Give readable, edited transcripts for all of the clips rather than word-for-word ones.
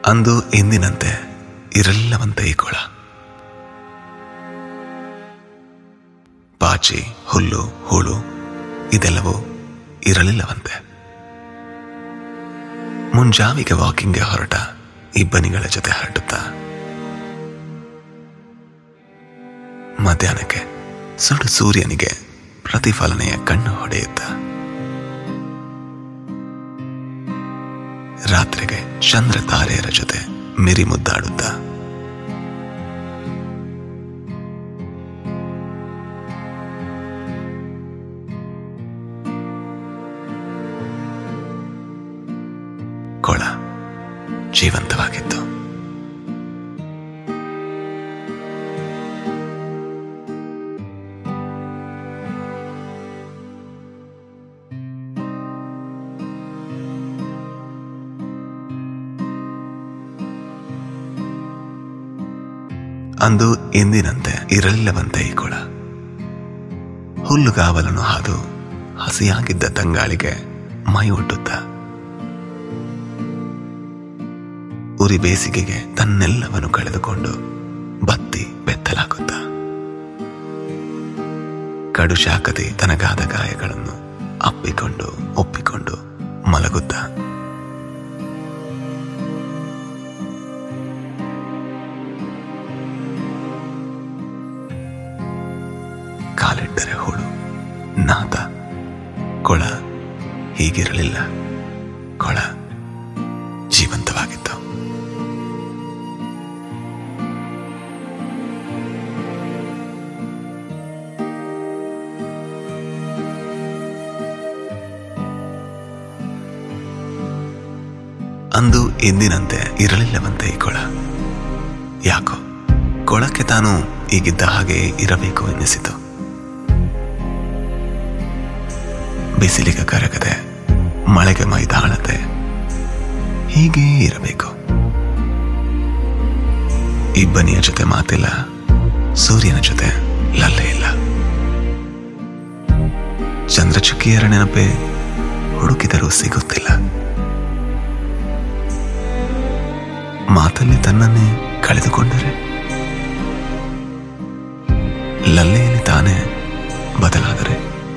ಅಂದು ಎಂದಿನಂತೆ ಇರಲಿಲ್ಲವಂತೆ ಈ ಕೊಳ. ಪಾಚಿ, ಹುಲ್ಲು, ಹೂಳು ಇದೆಲ್ಲವೂ ಇರಲಿಲ್ಲವಂತೆ. ಮುಂಜಾವಿಗೆ ವಾಕಿಂಗ್ಗೆ ಹೊರಟ ಇಬ್ಬನಿಗಳ ಜೊತೆ ಹರಡುತ್ತಾ ಮಧ್ಯಾಹ್ನಕ್ಕೆ ಸುಡು ಸೂರ್ಯನಿಗೆ ಪ್ರತಿಫಲನೆಯ ಕಣ್ಣು ಹೊಡೆಯುತ್ತ, ರಾತ್ರಿಗೆ ಚಂದ್ರ ತಾರೆಯರ ಜೊತೆ ಮಿರಿ ಮುದ್ದಾಡುತ್ತ, ಕೊಳ ಜೀವಂತವಾಗಿತ್ತು. ಅಂದು ಎಂದಿನಂತೆ ಇರಲಿಲ್ಲವಂತೆ ಈ ಕೊಳ. ಹುಲ್ಲುಗಾವಲನ್ನು ಹಾದು ಹಸಿಯಾಗಿದ್ದ ತಂಗಾಳಿಗೆ ಮೈ ಒಡ್ಡುತ್ತ, ಉರಿ ಬೇಸಿಗೆಗೆ ತನ್ನೆಲ್ಲವನ್ನು ಕಳೆದುಕೊಂಡು ಬತ್ತಿ ಬೆತ್ತಲಾಗುತ್ತ, ಕಡು ಶಾಖದಿ ತನಗಾದ ಗಾಯಗಳನ್ನು ಅಪ್ಪಿಕೊಂಡು ಒಪ್ಪಿಕೊಂಡು ಮಲಗುತ್ತ, ಕಾಲಿಟ್ಟರೆ ಹುಳು, ನಾದ. ಕೊಳ ಹೀಗಿರಲಿಲ್ಲ. ಕೊಳ ಜೀವಂತವಾಗಿತ್ತು. ಅಂದು ಎಂದಿನಂತೆ ಇರಲಿಲ್ಲವಂತೆ ಈ ಕೊಳ. ಯಾಕೋ ಕೊಳಕ್ಕೆ ತಾನು ಈಗಿದ್ದ ಹಾಗೆ ಇರಬೇಕು ಎನ್ನಿಸಿತು. ಬಿಸಿಲಿಗೆ ಕರಗದೆ, ಮಳೆಗೆ ಮೈದಾಳತೆ, ಹೀಗೇ ಇರಬೇಕು. ಇಬ್ಬನಿಯ ಜೊತೆ ಮಾತಿಲ್ಲ, ಸೂರ್ಯನ ಜೊತೆ ಲಲ್ಲೆ ಇಲ್ಲ. ಚಂದ್ರಚುಕ್ಕಿಯರ ನೆನಪೆ ಹುಡುಕಿದರೂ ಸಿಗುತ್ತಿಲ್ಲ. ಮಾತಲ್ಲಿ ತನ್ನನ್ನೇ ಕಳೆದುಕೊಂಡರೆ, ಲಲ್ಲೆಯಲ್ಲಿ ತಾನೇ ಬದಲಾದರೆ,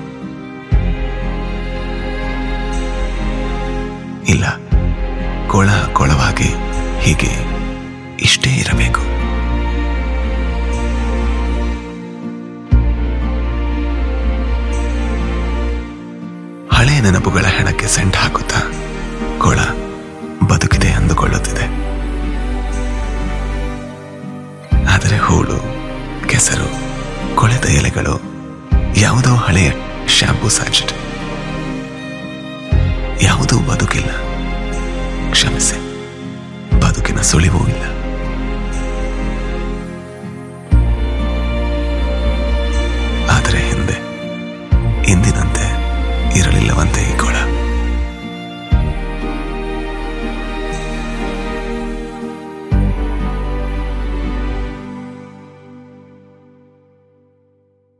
ಇಲ್ಲ, ಕೊಳ ಕೊಳವಾಗಿ ಹೀಗೆ ಇಷ್ಟೇ ಇರಬೇಕು. ಹಳೆಯ ನೆನಪುಗಳ ಹೆಣಕ್ಕೆ ಸೆಂಟ್ ಹಾಕುತ್ತಾ ಕೊಳ ಬದುಕಿದೆ ಅಂದುಕೊಳ್ಳುತ್ತಿದೆ. ಆದರೆ ಹೂಳು, ಕೆಸರು, ಕೊಳೆತ ಎಲೆಗಳು, ಯಾವುದೋ ಹಳೆಯ ಶಾಂಪೂ ಸ್ಯಾಚೆಟ್, ಯಾವುದೂ ಬದುಕಿಲ್ಲ. ಕ್ಷಮಿಸಿ, ಬದುಕಿನ ಸುಳಿವೂ ಇಲ್ಲ. ಆದರೆ ಹಿಂದೆ ಎಂದಿನಂತೆ ಇರಲಿಲ್ಲವಂತೆ ಈ ಕೊಳ.